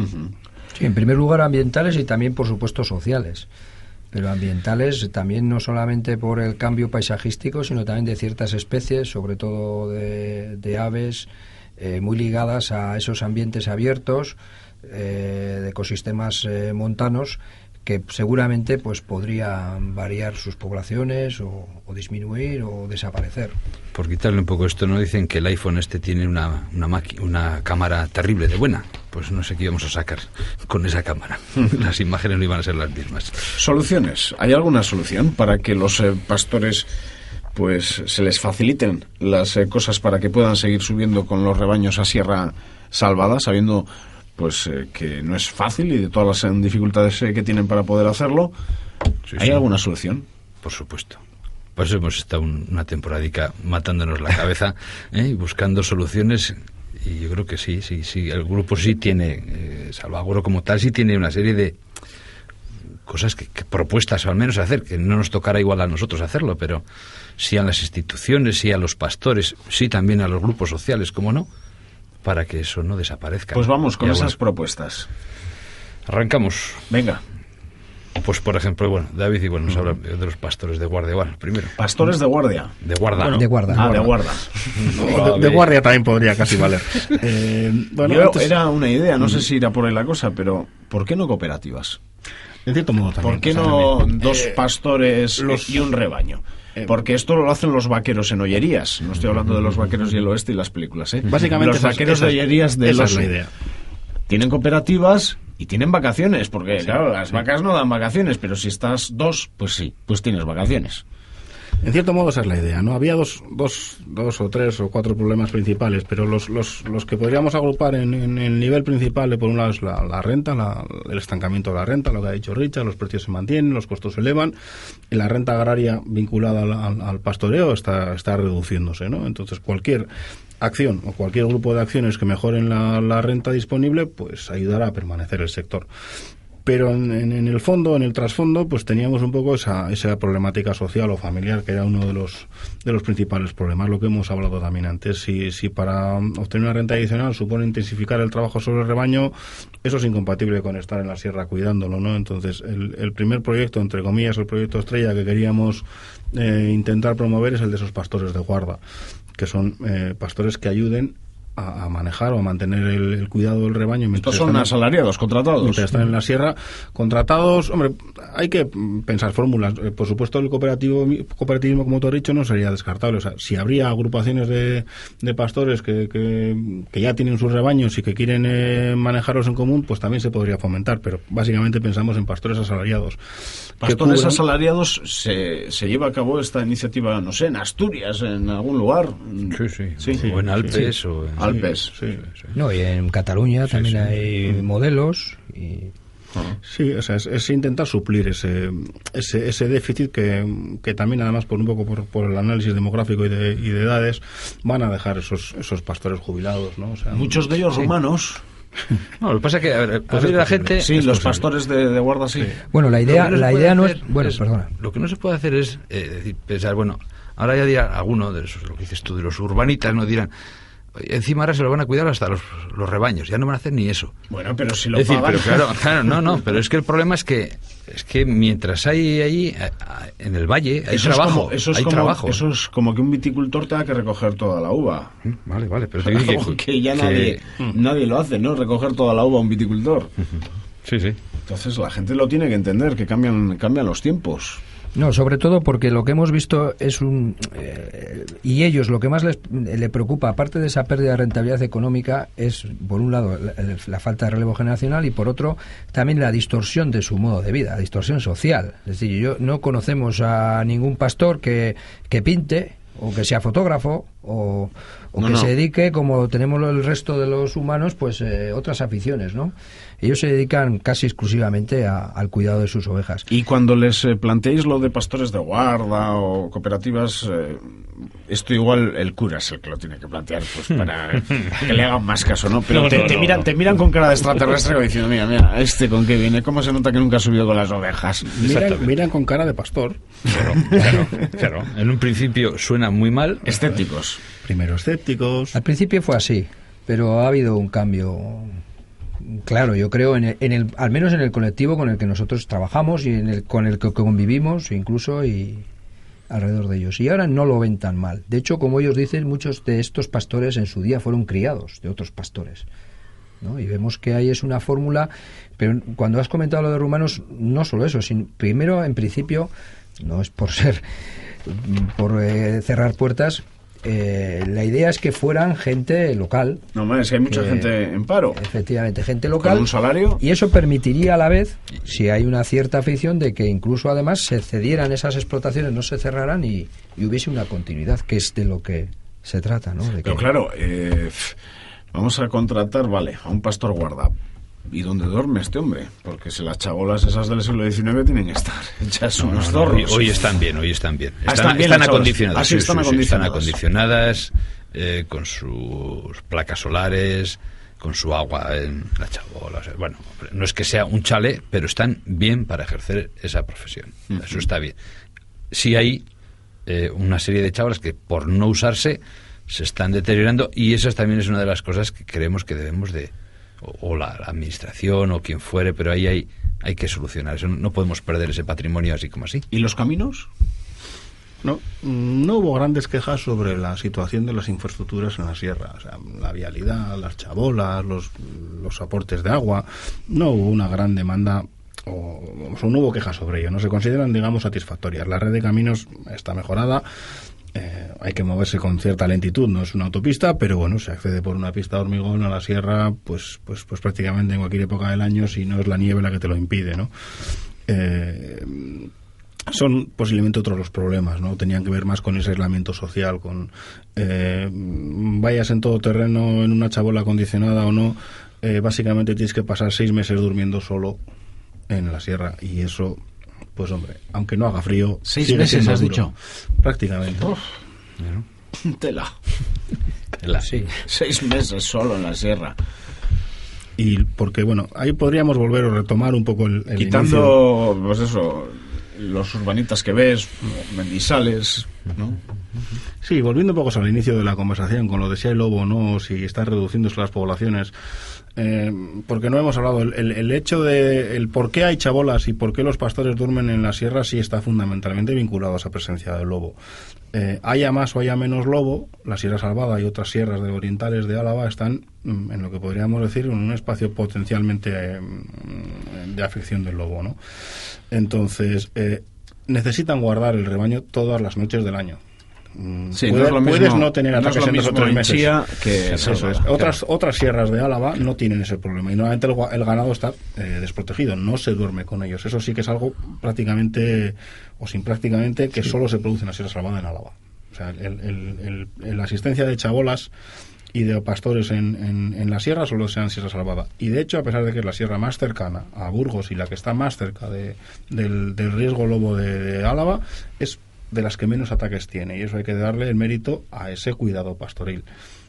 Sí, en primer lugar ambientales y también por supuesto sociales, pero ambientales también no solamente por el cambio paisajístico, sino también de ciertas especies, sobre todo de, de aves, eh, muy ligadas a esos ambientes abiertos, eh, de ecosistemas eh, montanos, que seguramente pues podrían variar sus poblaciones o, o disminuir o desaparecer. Por quitarle un poco esto, ¿no? Dicen que el iPhone este tiene una, una, maqui- una cámara terrible de buena. Pues no sé qué íbamos a sacar con esa cámara. Las imágenes no iban a ser las mismas. Soluciones. ¿Hay alguna solución para que los eh, pastores pues se les faciliten las eh, cosas para que puedan seguir subiendo con los rebaños a Sierra Salvada, sabiendo pues eh, que no es fácil y de todas las eh, dificultades eh, que tienen para poder hacerlo? Sí, ¿Hay sí. alguna solución? Por supuesto. Por eso hemos estado un, una temporadica matándonos la cabeza ¿eh? y buscando soluciones, y yo creo que sí, sí, sí. El grupo sí tiene, eh, Salvagoro como tal, sí tiene una serie de cosas que, que propuestas al menos hacer, que no nos tocará igual a nosotros hacerlo, pero sí a las instituciones, sí a los pastores, sí también a los grupos sociales, ¿cómo no? Para que eso no desaparezca. Pues vamos con ya, esas bueno, propuestas. Arrancamos. Venga. Pues por ejemplo, bueno, David igual nos habla de los pastores de guardia, igual, primero. Pastores de guardia. De guarda. Bueno, de guarda. Ah, de guarda. De, de guardia también podría casi valer. Eh, bueno, Yo, antes, era una idea, no sé si irá por ahí la cosa, pero ¿por qué no cooperativas? en cierto modo también. ¿Por qué pasa no también. dos Eh, pastores los- y un rebaño? Eh, Porque esto lo hacen los vaqueros en Ollerías. No estoy hablando de los vaqueros y el oeste y las películas, ¿eh? Básicamente los esa es- vaqueros esa de es- Ollerías de esa los es la idea. tienen cooperativas Y tienen vacaciones, porque sí, claro, las sí. vacas no dan vacaciones, pero si estás dos, pues sí, pues tienes vacaciones. En cierto modo esa es la idea, ¿no? Había dos, dos, dos o tres o cuatro problemas principales, pero los, los, los que podríamos agrupar en, en el nivel principal, por un lado es la, la renta, la, el estancamiento de la renta, lo que ha dicho Richard, los precios se mantienen, los costos se elevan, y la renta agraria vinculada al, al, al pastoreo está, está reduciéndose, ¿no? Entonces cualquier acción o cualquier grupo de acciones que mejoren la, la renta disponible, pues ayudará a permanecer el sector. Pero en, en, en el fondo, en el trasfondo, pues teníamos un poco esa, esa problemática social o familiar, que era uno de los de los principales problemas, lo que hemos hablado también antes. Si, si para obtener una renta adicional supone intensificar el trabajo sobre el rebaño, eso es incompatible con estar en la sierra cuidándolo, ¿no? Entonces, el, el primer proyecto, entre comillas, el proyecto estrella que queríamos eh, intentar promover es el de esos pastores de guarda, que son eh, pastores que ayuden a, a manejar o a mantener el, el cuidado del rebaño. Estos son están, asalariados, contratados. Mientras están en la sierra, contratados. Hombre, hay que pensar fórmulas. Eh, por supuesto, el cooperativo, cooperativismo, como tú has dicho, no sería descartable. O sea, si habría agrupaciones de, de pastores que, que, que ya tienen sus rebaños y que quieren eh, manejarlos en común, pues también se podría fomentar. Pero básicamente pensamos en pastores asalariados. Pastores asalariados, se, se lleva a cabo esta iniciativa, no sé, en Asturias, en algún lugar. Sí, sí. sí, sí. O en Alpes. Sí. O en... Alpes, sí. sí, sí. No, y en Cataluña sí, también sí. hay mm. modelos. Y... Sí, o sea, es, es intentar suplir ese ese, ese déficit que, que también, además, por un poco por, por el análisis demográfico y de, y de edades, van a dejar esos esos pastores jubilados, ¿no? O sea, muchos de ellos sí. rumanos. No, lo que pasa es que, a ver, pues la gente... Sí, los pastores de, de guarda, sí. sí. Bueno, la idea, no la idea no es... Bueno, es, perdona. Lo que no se puede hacer es eh, decir, pensar, bueno, ahora ya dirá alguno de esos, lo que dices tú, de los urbanitas, no dirán... Encima ahora se lo van a cuidar hasta los, los rebaños, ya no van a hacer ni eso. Bueno, pero si lo es decir, pagan... pero claro, claro, no, no, pero es que el problema es que es que mientras hay ahí en el valle hay eso trabajo, es como, eso es hay como, trabajo. Eso es como que un viticultor tenga que recoger toda la uva. Vale, vale, pero te digo que, que ya que... nadie nadie lo hace, ¿no? Recoger toda la uva a un viticultor. Sí, sí. Entonces la gente lo tiene que entender, que cambian cambian los tiempos. No, sobre todo porque lo que hemos visto es un... Eh, y ellos lo que más les le preocupa, aparte de esa pérdida de rentabilidad económica, es, por un lado, la, la falta de relevo generacional y, por otro, también la distorsión de su modo de vida, la distorsión social. Es decir, yo no conocemos a ningún pastor que, que pinte o que sea fotógrafo o, o no, que no. se dedique, como tenemos el resto de los humanos, pues eh, otras aficiones, ¿no? Ellos se dedican casi exclusivamente a, al cuidado de sus ovejas. Y cuando les eh, planteéis lo de pastores de guarda o cooperativas, eh, esto igual el cura es el que lo tiene que plantear, pues para que le hagan más caso, ¿no? Pero no, te, no, te, no, miran, no. te miran con cara de extraterrestre como diciendo, mira, mira, este con qué viene, cómo se nota que nunca ha subido con las ovejas. Miran, miran con cara de pastor. Claro, claro, claro. En un principio suena muy mal. Escépticos. Primero escépticos. Al principio fue así, pero ha habido un cambio... Claro, yo creo en el, en el, al menos en el colectivo con el que nosotros trabajamos y en el con el que convivimos, incluso y alrededor de ellos. Y ahora no lo ven tan mal. De hecho, como ellos dicen, muchos de estos pastores en su día fueron criados de otros pastores, ¿no? Y vemos que ahí es una fórmula. Pero cuando has comentado lo de rumanos, no solo eso, sino primero, en principio, no es por ser por eh, cerrar puertas. Eh, la idea es que fueran gente local. No, man, es que hay mucha que, gente en paro. Efectivamente, gente local. ¿Con un salario? Y eso permitiría a la vez, si hay una cierta afición, de que incluso además se cedieran esas explotaciones, no se cerraran y, y hubiese una continuidad, que es de lo que se trata, ¿no? De Pero que... claro, eh, vamos a contratar, vale, a un pastor guarda. ¿Y dónde duerme este hombre? Porque si las chabolas esas del siglo diecinueve tienen que estar hechas no, unos no, no, zorros. Hoy, hoy están bien, hoy están bien. Ah, están, están, bien están acondicionadas. Ah, sí, están, sí, acondicionadas. Sí, están acondicionadas, eh, con sus placas solares, con su agua en la chabola. O sea, bueno, no es que sea un chale, pero están bien para ejercer esa profesión. Uh-huh. Eso está bien. Sí hay eh, una serie de chabolas que, por no usarse, se están deteriorando, y esa también es una de las cosas que creemos que debemos de... o la, la administración o quien fuere, pero ahí hay, hay que solucionar eso. No podemos perder ese patrimonio así como así. ¿Y los caminos? No, no hubo grandes quejas sobre la situación de las infraestructuras en la sierra. O sea, la vialidad, las chabolas, los, los aportes de agua. No hubo una gran demanda o, o no hubo quejas sobre ello. No se consideran, digamos, satisfactorias. La red de caminos está mejorada. Eh, hay que moverse con cierta lentitud, no es una autopista, pero bueno, se accede por una pista de hormigón a la sierra, pues, pues, pues prácticamente en cualquier época del año, si no es la nieve la que te lo impide, ¿no? Eh, son posiblemente otros los problemas, ¿no? Tenían que ver más con ese aislamiento social, con eh, vayas en todo terreno en una chabola acondicionada o no, eh, básicamente tienes que pasar seis meses durmiendo solo en la sierra, y eso, pues hombre, aunque no haga frío, seis meses has duro. Dicho prácticamente. Uf. Tela. Tela. Sí, seis meses solo en la sierra. Y porque, bueno, ahí podríamos volver a retomar un poco el, el quitando, inicio. Pues eso, los urbanitas que ves, mendizales, ¿no? Sí, volviendo un poco al inicio de la conversación, con lo de si hay lobo o no, si están reduciéndose las poblaciones, eh, porque no hemos hablado, el, el, el hecho de el por qué hay chabolas y por qué los pastores duermen en la sierra sí está fundamentalmente vinculado a esa presencia del lobo. Eh, haya más o haya menos lobo, la Sierra Salvada y otras sierras de orientales de Álava están mm, en lo que podríamos decir en un espacio potencialmente eh, de afección del lobo, ¿no? Entonces, eh, necesitan guardar el rebaño todas las noches del año. Sí, Puede, no es lo mismo, puedes no tener ataques no en dos o tres meses. Que eso es. Otras, otras sierras de Álava no tienen ese problema y normalmente el, el ganado está eh, desprotegido, no se duerme con ellos. Eso sí que es algo prácticamente o sin prácticamente que sí. Solo se produce en la Sierra Salvada en Álava. O sea, el, el, el, la asistencia de chabolas y de pastores en, en, en la sierra solo sea en Sierra Salvada. Y de hecho, a pesar de que es la sierra más cercana a Burgos y la que está más cerca de, del, del riesgo lobo de, de Álava, es de las que menos ataques tiene, y eso hay que darle el mérito a ese cuidado pastoril.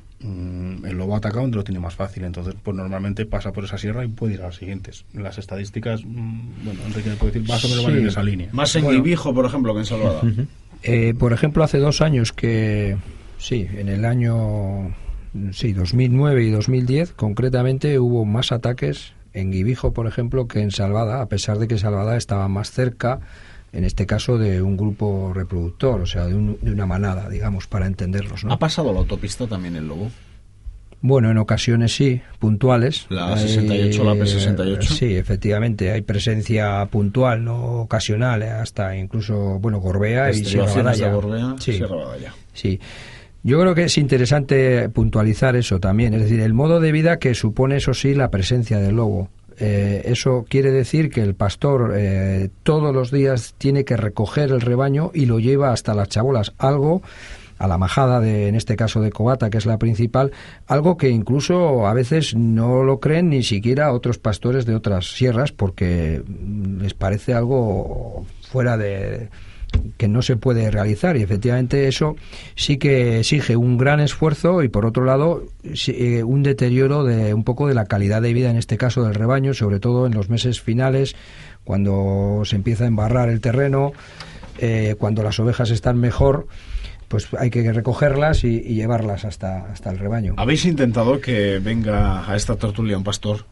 Mm, el lobo atacado lo tiene más fácil, entonces pues normalmente pasa por esa sierra y puede ir a las siguientes. Las estadísticas, mm, bueno, Enrique puede decir, más o menos sí. Van en esa línea. Más en bueno. Guibijo, por ejemplo, que en Salvada. Uh-huh. eh, por ejemplo, hace dos años que, sí, en el año sí, dos mil nueve y dos mil diez, concretamente, hubo más ataques en Guibijo, por ejemplo, que en Salvada, a pesar de que Salvada estaba más cerca, en este caso, de un grupo reproductor, o sea, de, un, de una manada, digamos, para entenderlos, ¿no? ¿Ha pasado la autopista también el lobo? Bueno, en ocasiones sí, puntuales. La sesenta y ocho, eh, la P sesenta y ocho. Sí, efectivamente, hay presencia puntual, no ocasional, eh, hasta incluso, bueno, Gorbea y Sierra Badalla. De Gorbea, sí, Sierra Badalla. Sí. Yo creo que es interesante puntualizar eso también, es decir, el modo de vida que supone, eso sí, la presencia del lobo. Eh, eso quiere decir que el pastor eh, todos los días tiene que recoger el rebaño y lo lleva hasta las chabolas, algo a la majada de, en este caso de Covata, que es la principal, algo que incluso a veces no lo creen ni siquiera otros pastores de otras sierras, porque les parece algo fuera de... que no se puede realizar, y efectivamente eso sí que exige un gran esfuerzo y por otro lado un deterioro de un poco de la calidad de vida, en este caso del rebaño, sobre todo en los meses finales, cuando se empieza a embarrar el terreno, eh, cuando las ovejas están mejor, pues hay que recogerlas y, y llevarlas hasta, hasta el rebaño. ¿Habéis intentado que venga a esta tertulia un pastor?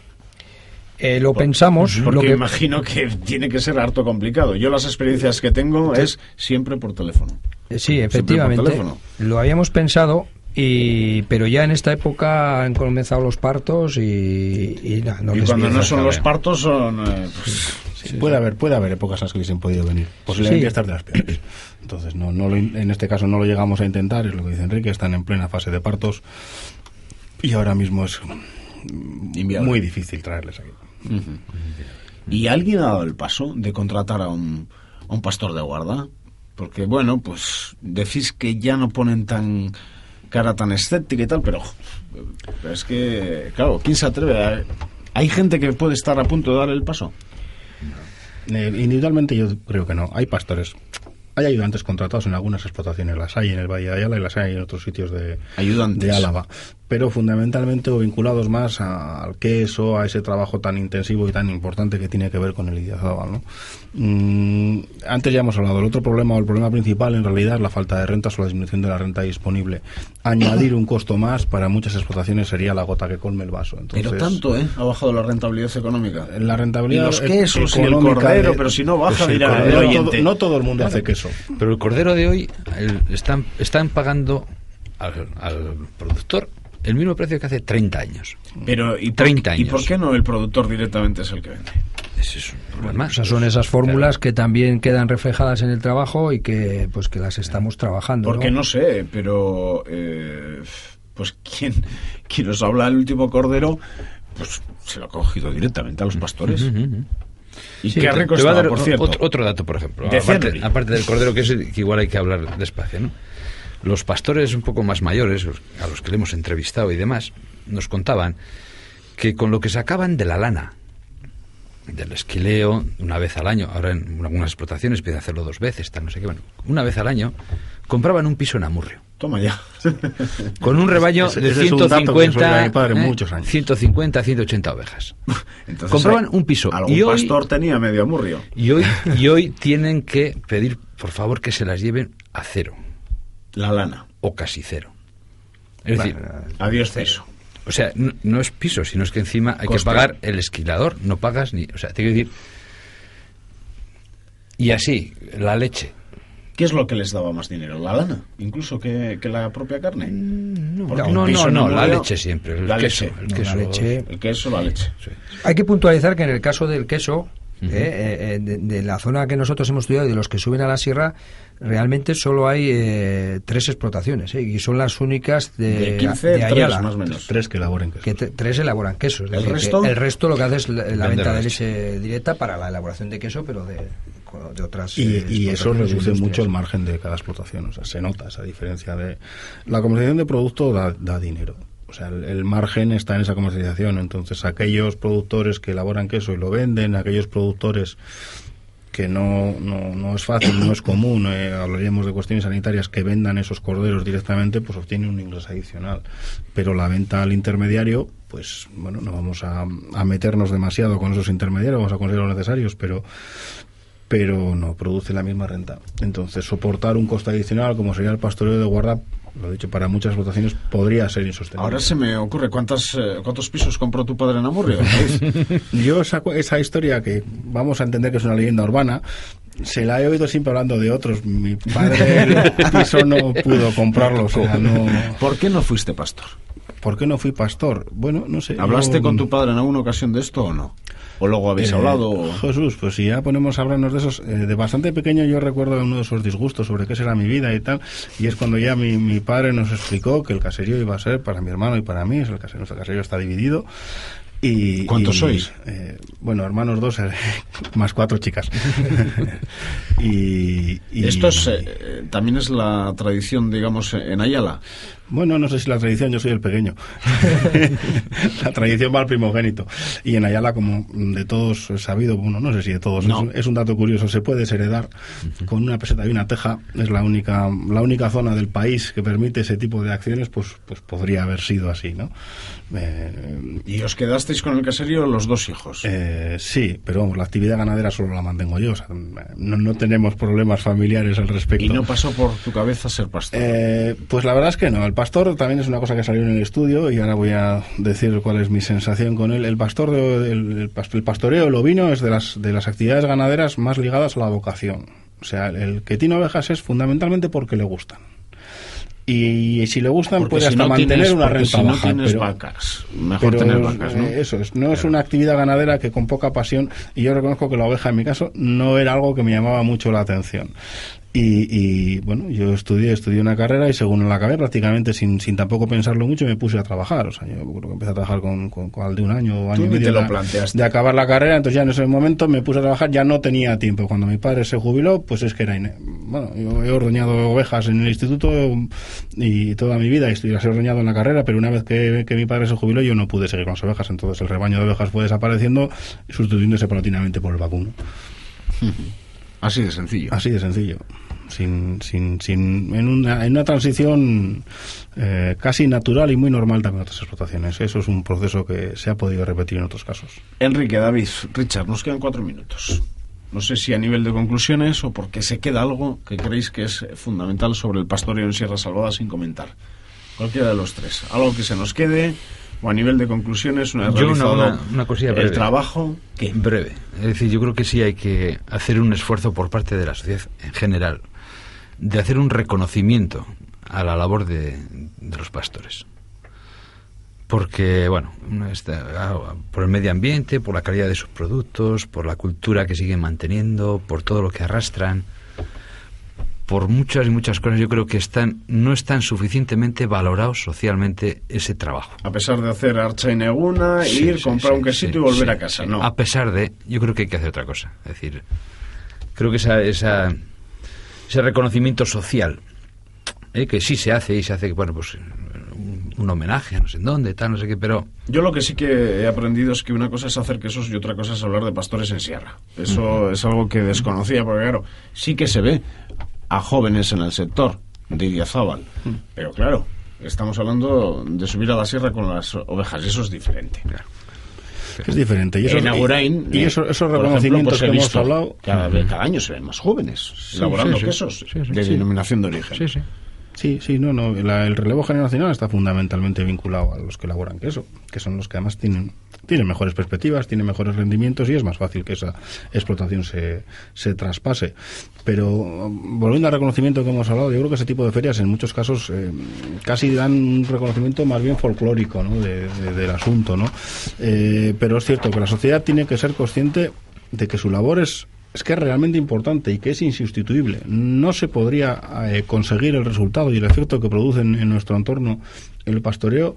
Eh, lo Por, pensamos. Porque lo que... imagino que tiene que ser harto complicado. Yo las experiencias que tengo es siempre por teléfono. Eh, sí, efectivamente. Lo habíamos pensado, y pero ya en esta época han comenzado los partos y, y, nah, no y cuando no son los partos son... Eh, pues, sí, sí, puede sí. haber puede haber épocas en las que hubiesen podido venir. Posiblemente sí. Estas de las peores. Entonces, no, no lo, en este caso no lo llegamos a intentar, es lo que dice Enrique, están en plena fase de partos y ahora mismo es Inviable. Muy difícil traerles aquí. Uh-huh. ¿Y alguien ha dado el paso de contratar a un, a un pastor de guarda? Porque, bueno, pues decís que ya no ponen tan cara tan escéptica y tal, pero, pero es que, claro, ¿quién se atreve a...? ¿Hay gente que puede estar a punto de dar el paso? Eh, individualmente yo creo que no. Hay pastores, hay ayudantes contratados en algunas explotaciones, las hay en el Valle de Ayala y las hay en otros sitios de, de Álava, pero fundamentalmente o vinculados más a, al queso, a ese trabajo tan intensivo y tan importante que tiene que ver con el Idiazábal, ¿no? Mm, antes ya hemos hablado, el otro problema o el problema principal en realidad es la falta de rentas o la disminución de la renta disponible. Añadir un costo más para muchas explotaciones sería la gota que colme el vaso. Entonces, pero tanto, ¿eh? Ha bajado la rentabilidad económica. La rentabilidad y los quesos y el cordero, de, pero si no baja, dirá el cordero, no, todo, no todo el mundo claro. hace queso. Pero el cordero de hoy el, están, están pagando al, al productor el mismo precio que hace treinta años. Pero ¿y por, treinta años. ¿y por qué no el productor directamente es el que vende? ese es un problema. O sea, son esas fórmulas que también quedan reflejadas en el trabajo y que pues que las estamos trabajando. Porque no, no sé, pero eh, pues quien, quien os habla del último cordero, pues se lo ha cogido directamente a los pastores. Uh-huh, uh-huh. ¿Y sí, qué ha te, recostado, te voy a dar por cierto? Otro, otro dato, por ejemplo, De aparte, aparte del cordero, que es que igual hay que hablar despacio, ¿no? Los pastores un poco más mayores, a los que le hemos entrevistado y demás, nos contaban que con lo que sacaban de la lana, del esquileo, una vez al año, ahora en algunas explotaciones piden hacerlo dos veces, tal, no sé qué, bueno, una vez al año, compraban un piso en Amurrio. Toma ya. Con un rebaño ese, de ese ciento cincuenta, mi padre eh, muchos años. ciento cincuenta, ciento ochenta ovejas. Entonces, compraban un piso. Algún y hoy, pastor tenía medio Amurrio. Y hoy, y hoy tienen que pedir, por favor, que se las lleven a cero. La lana. O casi cero. Es Bueno, decir, adiós piso. O sea, no, no es piso, sino es que encima hay Coste. que pagar el esquilador, no pagas ni... O sea, te quiero decir... Y así, la leche. ¿Qué es lo que les daba más dinero? ¿La lana? ¿Incluso que, que la propia carne? No, Porque no, un piso no, no, en la Amurrio, leche siempre. El la queso, leche. el No, queso. la leche. El queso, la leche. Sí. Hay que puntualizar que en el caso del queso, uh-huh. eh, eh, de, de la zona que nosotros hemos estudiado y de los que suben a la sierra, realmente solo hay eh, tres explotaciones, eh, y son las únicas de, De quince, de Ayala. tres más o menos. Tres que elaboren quesos. Que te- tres elaboran quesos. Es ¿El decir, resto? que el resto lo que hace es la, la Vender venta de leche. leche directa para la elaboración de queso, pero de, de otras. Y, eh, y eso explotaciones reduce industriales. mucho el margen de cada explotación, o sea, se nota esa diferencia de... La comercialización de producto da, da dinero, o sea, el, el margen está en esa comercialización, entonces aquellos productores que elaboran queso y lo venden, aquellos productores que no, no, no es fácil, no es común, eh, hablaríamos de cuestiones sanitarias, que vendan esos corderos directamente, pues obtienen un ingreso adicional, pero la venta al intermediario, pues bueno, no vamos a, a meternos demasiado con esos intermediarios, vamos a considerarlos necesarios, pero pero no produce la misma renta. Entonces, soportar un coste adicional, como sería el pastoreo de guarda, lo he dicho, para muchas explotaciones podría ser insostenible. Ahora se me ocurre, ¿cuántas, eh, ¿cuántos pisos compró tu padre en Amurrio? Yo saco esa historia, que vamos a entender que es una leyenda urbana, se la he oído siempre hablando de otros. Mi padre el piso no pudo comprarlo, o sea, no... ¿Por qué no fuiste pastor? ¿Por qué no fui pastor? Bueno, no sé. ¿Hablaste yo- con tu padre en alguna ocasión de esto o no? ¿O luego habéis Eh, hablado? o- Jesús, pues si ya ponemos a hablarnos de esos, eh, de bastante pequeño yo recuerdo uno de esos disgustos sobre qué será mi vida y tal, y es cuando ya mi, mi padre nos explicó que el caserío iba a ser para mi hermano y para mí, es el caserío, nuestro caserío está dividido. Y, ¿Cuántos y, sois? eh, bueno, hermanos dos, eh, más cuatro chicas. y, y- Esto es, eh, también es la tradición, digamos, en Ayala. Bueno, no sé si la tradición, yo soy el pequeño. La tradición va al primogénito. Y en Ayala, como de todos es sabido, bueno, no sé si de todos, No. es, un- es un dato curioso, se puede desheredar con una peseta y una teja. Es la única la única zona del país que permite ese tipo de acciones, pues pues podría haber sido así, ¿no? Eh, ¿Y os quedasteis con el caserío los dos hijos? eh, sí, pero vamos, la actividad ganadera solo la mantengo yo. O sea, no, no tenemos problemas familiares al respecto. ¿Y no pasó por tu cabeza ser pastor? Eh, pues la verdad es que no. El pastor también es una cosa que salió en el estudio y ahora voy a decir cuál es mi sensación con él. El pastor de- el, el pas- el pastoreo, el ovino, es de las de las actividades ganaderas más ligadas a la vocación. O sea, el, el que tiene ovejas es fundamentalmente porque le gustan. Y, si le gustan Porque puede si hasta no mantener tienes- una porque renta si no baja. tienes pero, vacas, mejor pero, tener vacas, ¿no? eh, eso es, no es una actividad ganadera que con poca pasión, y yo reconozco que la oveja en mi caso no era algo que me llamaba mucho la atención. Y, y, bueno, yo estudié, estudié una carrera y según la acabé, prácticamente sin, sin tampoco pensarlo mucho, me puse a trabajar. O sea, yo creo que empecé a trabajar con, con, con al de un año o año Tú y ni medio te lo de- planteaste. de acabar la carrera, entonces ya en ese momento me puse a trabajar, ya no tenía tiempo. Cuando mi padre se jubiló, pues es que era... ine- Bueno, yo he ordeñado ovejas en el instituto y toda mi vida, y estoy- las he ordeñado en la carrera, pero una vez que, que mi padre se jubiló yo no pude seguir con las ovejas, entonces el rebaño de ovejas fue desapareciendo, sustituyéndose paulatinamente por el vacuno. Así de sencillo. Así de sencillo. Sin, sin, sin, en, una, en una transición eh, casi natural y muy normal también en otras explotaciones. Eso es un proceso que se ha podido repetir en otros casos. Enrique, David, Richard, nos quedan cuatro minutos. No sé si a nivel de conclusiones o porque se queda algo que creéis que es fundamental sobre el pastoreo en Sierra Salvada sin comentar. Cualquiera de los tres. Algo que se nos quede o a nivel de conclusiones, una vez Yo realizado una, una, una cosilla breve. el trabajo. ¿Qué? Breve. Es decir, yo creo que sí hay que hacer un esfuerzo por parte de la sociedad en general de hacer un reconocimiento a la labor de, de los pastores. porque, bueno, está, por el medio ambiente, por la calidad de sus productos, por la cultura que siguen manteniendo, por todo lo que arrastran, por muchas y muchas cosas. Yo creo que están no están suficientemente valorados socialmente ese trabajo. A pesar de hacer archa ineguna, sí, ir, sí, comprar sí, un quesito sí, y volver sí, a casa, sí. ¿no? A pesar de, yo creo que hay que hacer otra cosa. Es decir, creo que esa, esa ese reconocimiento social, ¿eh? que sí se hace y se hace, bueno, pues un, un homenaje a no sé en dónde, tal, no sé qué, pero... Yo lo que sí que he aprendido es que una cosa es hacer quesos y otra cosa es hablar de pastores en sierra. Eso uh-huh. es algo que desconocía, porque claro, sí que se ve a jóvenes en el sector de Idiazábal, uh-huh. pero claro, estamos hablando de subir a la sierra con las ovejas, y eso es diferente. Claro. Es diferente. Y, eso, en Agurain, y, y eso, esos reconocimientos ejemplo, pues que hemos hablado... Cada, cada año se ven más jóvenes sí, elaborando sí, sí, quesos sí, sí, de sí. denominación de origen. Sí, sí. Sí, sí, no, no. La, el relevo generacional está fundamentalmente vinculado a los que elaboran queso, que son los que además tienen, tienen mejores perspectivas, tienen mejores rendimientos y es más fácil que esa explotación se, se traspase. Pero volviendo al reconocimiento que hemos hablado, yo creo que ese tipo de ferias en muchos casos eh, casi dan un reconocimiento más bien folclórico, ¿no? de, de, del asunto, ¿no? Eh, pero es cierto que la sociedad tiene que ser consciente de que su labor es es que es realmente importante y que es insustituible. No se podría eh, conseguir el resultado y el efecto que produce en, en nuestro entorno el pastoreo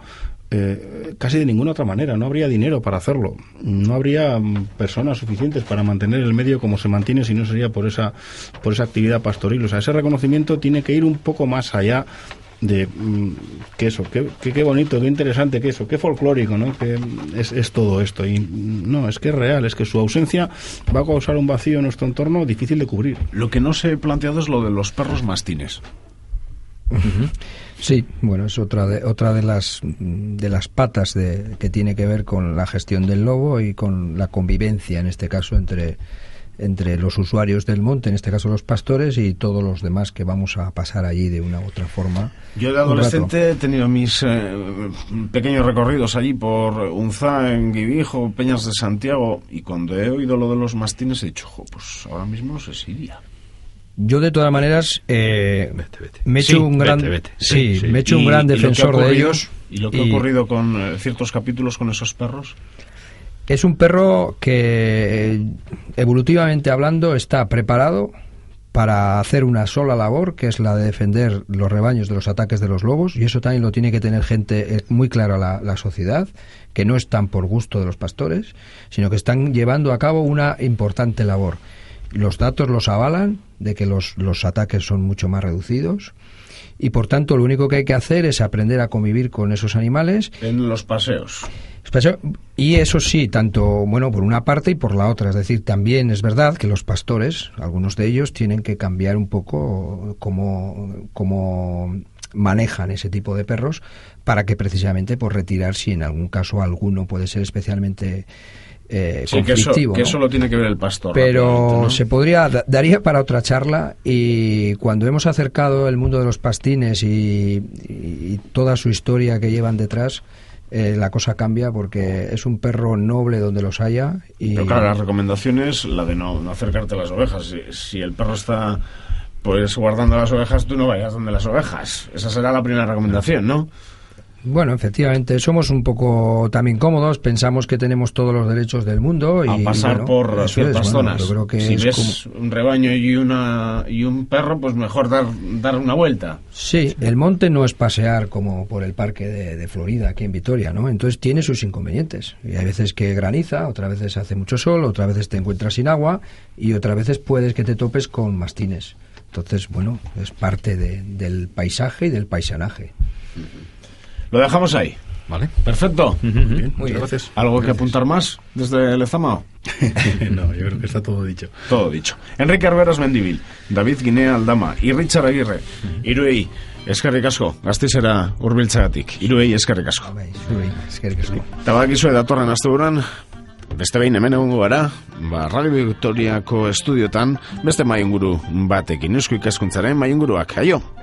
eh, casi de ninguna otra manera. No habría dinero para hacerlo. No habría um, personas suficientes para mantener el medio como se mantiene si no sería por esa, por esa actividad pastoril. O sea, ese reconocimiento tiene que ir un poco más allá de mmm, que eso, qué, qué, qué bonito, qué interesante que eso, qué folclórico, ¿no? Que es, es todo esto. Y no, es que es real, es que su ausencia va a causar un vacío en nuestro entorno difícil de cubrir. Lo que no se ha planteado es lo de los perros mastines. Uh-huh. Sí, bueno, es otra de otra de las de las patas de, que tiene que ver con la gestión del lobo y con la convivencia, en este caso, entre entre los usuarios del monte, en este caso los pastores, y todos los demás que vamos a pasar allí de una u otra forma. Yo de adolescente he tenido mis eh, pequeños recorridos allí por Unzá, en Guibijo, Peñas de Santiago, y cuando he oído lo de los mastines he dicho, jo, pues ahora mismo no sé si iría. Yo de todas maneras eh, vete, vete. me he hecho sí, un gran vete, vete. Sí, sí, me he hecho un gran defensor de ellos. Y lo que ha ocurrido con eh, ciertos capítulos con esos perros. Es un perro que, evolutivamente hablando, está preparado para hacer una sola labor, que es la de defender los rebaños de los ataques de los lobos, y eso también lo tiene que tener gente muy clara la, la sociedad, que no están por gusto de los pastores, sino que están llevando a cabo una importante labor. Los datos los avalan de que los, los ataques son mucho más reducidos, y por tanto lo único que hay que hacer es aprender a convivir con esos animales. En los paseos. Y eso sí, tanto, bueno, por una parte y por la otra. Es decir, también es verdad que los pastores, algunos de ellos, tienen que cambiar un poco cómo, cómo manejan ese tipo de perros para que precisamente, por retirar, si en algún caso alguno puede ser especialmente eh, sí, conflictivo. Que eso, que ¿no? eso lo tiene que ver el pastor. Pero ¿no? se podría, daría para otra charla, y cuando hemos acercado el mundo de los pastines y, y, y toda su historia que llevan detrás, Eh, la cosa cambia, porque es un perro noble donde los haya. Y... Pero claro, la recomendación es la de no, no acercarte a las ovejas. Si, si el perro está pues guardando las ovejas, tú no vayas donde las ovejas. Esa será la primera recomendación, ¿no? Bueno, efectivamente, somos un poco también cómodos, pensamos que tenemos todos los derechos del mundo. Y, a pasar bueno, por ciertas es, zonas. Bueno, yo creo que si es ves como... un rebaño y una y un perro, pues mejor dar, dar una vuelta. Sí, el monte no es pasear como por el parque de, de Florida, aquí en Vitoria, ¿no? Entonces tiene sus inconvenientes. Y hay veces que graniza, otras veces hace mucho sol, otras veces te encuentras sin agua, y otras veces puedes que te topes con mastines. Entonces, bueno, es parte de, del paisaje y del paisanaje. Lo dejamos ahí. Vale. Perfecto. Uh-huh. Muy bien, muy gracias. ¿Algo gracias. que apuntar más desde Lezama? No, yo creo que está todo dicho. Todo dicho. Enrique Arberos Mendivil, David Guinea Aldama y Richard Aguirre. Uh-huh. Iruei, eskerrik asko. Gasteizera hurbiltzagatik. Iruei, eskerrik asko. Iruei, eskerrik asko. Tabakizue datorren asteburuan, beste behin hemen egongo gara, ba, Radio Victoriako estudiotan, beste maiinguru batekin, eusko ikaskuntzaren maiinguruak. Aio!